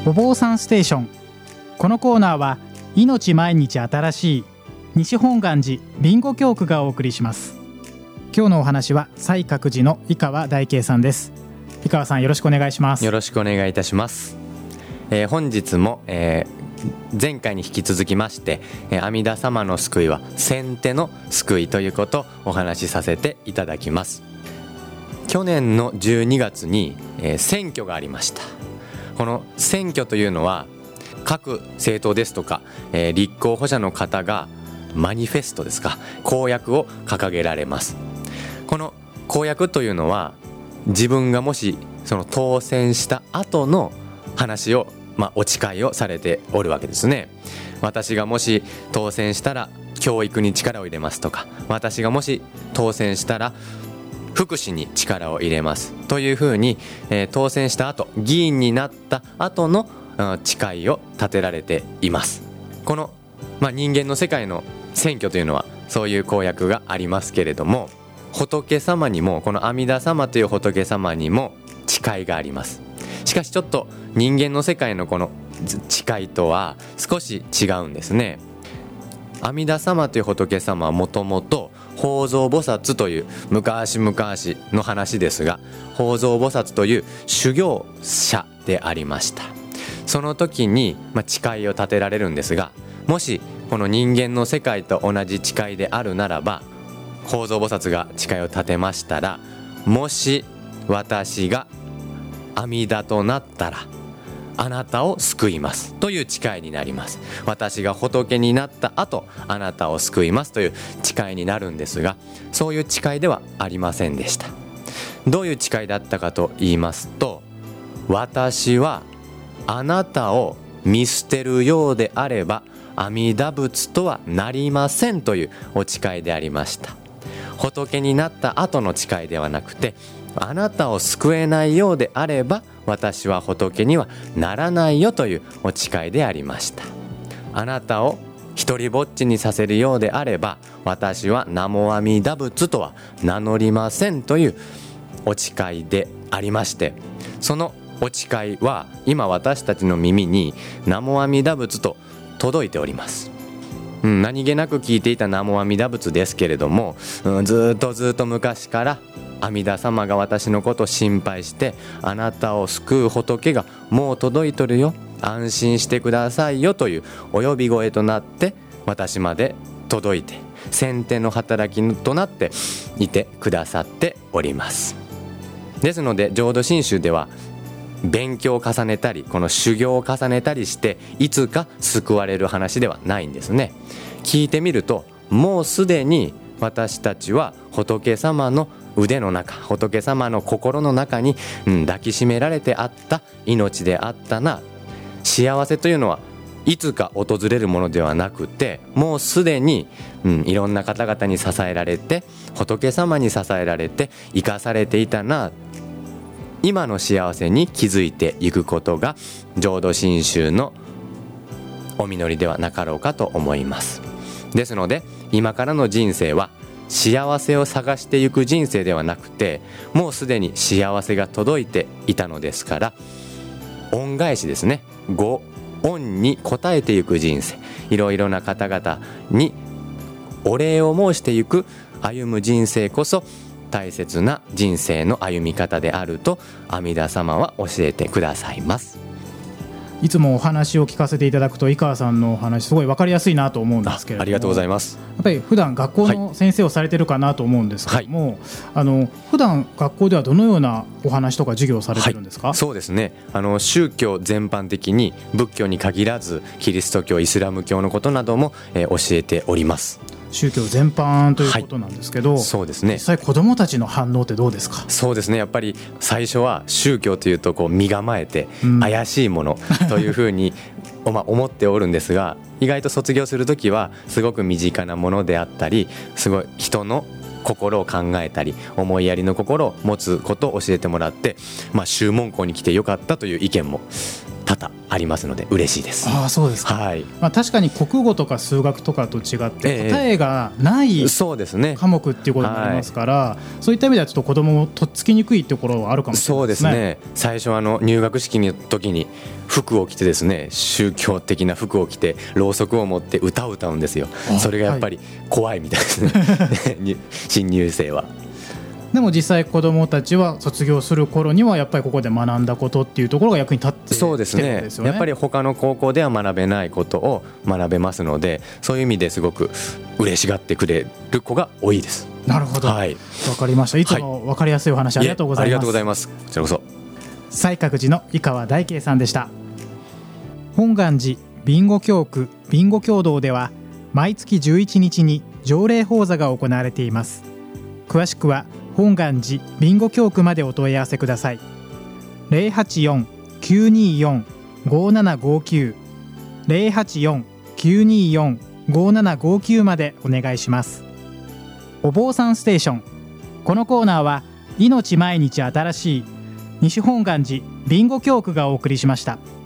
お坊さんステーション。このコーナーは命毎日新しい西本願寺ビンゴ教区がお送りします。今日のお話は西覚寺の井川大慶さんです。井川さん、よろしくお願いします。 よろしくお願いいたします。本日も、前回に引き続きまして、阿弥陀様の救いは先手の救いということをお話しさせていただきます。去年の12月に、選挙がありました。この選挙というのは各政党ですとか、立候補者の方がマニフェストですか、公約を掲げられます。この公約というのは自分がもしその当選した後の話を、お誓いをされておるわけですね。私がもし当選したら教育に力を入れますとか、私がもし当選したら福祉に力を入れますというふうに、当選した後、議員になった後の誓いを立てられています。この、人間の世界の選挙というのはそういう公約がありますけれども、仏様にも、この阿弥陀様という仏様にも誓いがあります。しかしちょっと人間の世界のこの誓いとは少し違うんですね。阿弥陀様という仏様はもともと法蔵菩薩という昔々の話ですが、法蔵菩薩という修行者でありました。その時に、誓いを立てられるんですが、もしこの人間の世界と同じ誓いであるならば、法蔵菩薩が誓いを立てましたら、もし私が阿弥陀となったらあなたを救いますという誓いになります。私が仏になった後、あなたを救いますという誓いになるんですが、そういう誓いではありませんでした。どういう誓いだったかと言いますと、私はあなたを見捨てるようであれば阿弥陀仏とはなりませんというお誓いでありました。仏になった後の誓いではなくて、あなたを救えないようであれば私は仏にはならないよというお誓いでありました。あなたを一りぼっちにさせるようであれば私は南無阿弥陀仏とは名乗りませんというお誓いでありまして、そのお誓いは今私たちの耳に南無阿弥陀仏と届いております。何気なく聞いていた南無阿弥陀仏ですけれども、ずっと昔から阿弥陀様が私のことを心配して、あなたを救う仏がもう届いとるよ、安心してくださいよというお呼び声となって私まで届いて、先手の働きとなっていてくださっております。ですので浄土真宗では勉強を重ねたり、この修行を重ねたりしていつか救われる話ではないんですね。聞いてみると、もうすでに私たちは仏様の腕の中、仏様の心の中に、抱きしめられてあった命であったな。幸せというのはいつか訪れるものではなくて、もうすでに、いろんな方々に支えられて、仏様に支えられて生かされていたな。今の幸せに気づいていくことが浄土真宗のお実りではなかろうかと思います。ですので今からの人生は幸せを探していく人生ではなくて、もうすでに幸せが届いていたのですから、恩返しですね、ご恩に応えていく人生、いろいろな方々にお礼を申していく歩む人生こそ大切な人生の歩み方であると阿弥陀様は教えてくださいます。 いつもお話を聞かせていただくと、井川さんのお話すごい分かりやすいなと思うんですけれども、 ありがとうございます。 やっぱり普段学校の先生をされてるかなと思うんですけども、普段学校ではどのようなお話とか授業をされてるんですか？ そうですね、宗教全般的に仏教に限らずキリスト教、イスラム教のことなども、教えております。 宗教全般ということなんですけど、 そうですね、 実際子どもたちの反応ってどうですか？ そうですね、やっぱり最初は宗教というと身構えて怪しいものというふうに思っておるんですが、意外と卒業するときはすごく身近なものであったり、すごい人の心を考えたり思いやりの心を持つことを教えてもらって、宗門校に来てよかったという意見も多々ありますので嬉しいです。 ああ、そうですか。 はい、 確かに国語とか数学とかと違って答えがないそうですね、 科目っていうことになりますから、そういった意味ではちょっと子どももとっつきにくいところはあるかもしれないですね。 そうですね。最初入学式の時に服を着てですね、宗教的な服を着てろうそくを持って歌を歌うんですよ。それがやっぱり怖いみたいですね、新入生は。 でも実際子どもたちは卒業する頃にはやっぱりここで学んだことっていうところが役に立ってきてるんですよね。 そうですね。やっぱり他の高校では学べないことを学べますので、そういう意味ですごく嬉しがってくれる子が多いです。 なるほど、 はい、 わかりました。いつも分かりやすいお話ありがとうございます。 ありがとうございます。こちらこそ。 西覚寺の井川大慶さんでした。本願寺ビンゴ教区ビンゴ共同では毎月11日に条例講座が行われています。詳しくは本願寺ビンゴ教区までお問い合わせください。 084-924-5759 084-924-5759までお願いします。お坊さんステーション。このコーナーは命毎日新しい西本願寺ビンゴ教区がお送りしました。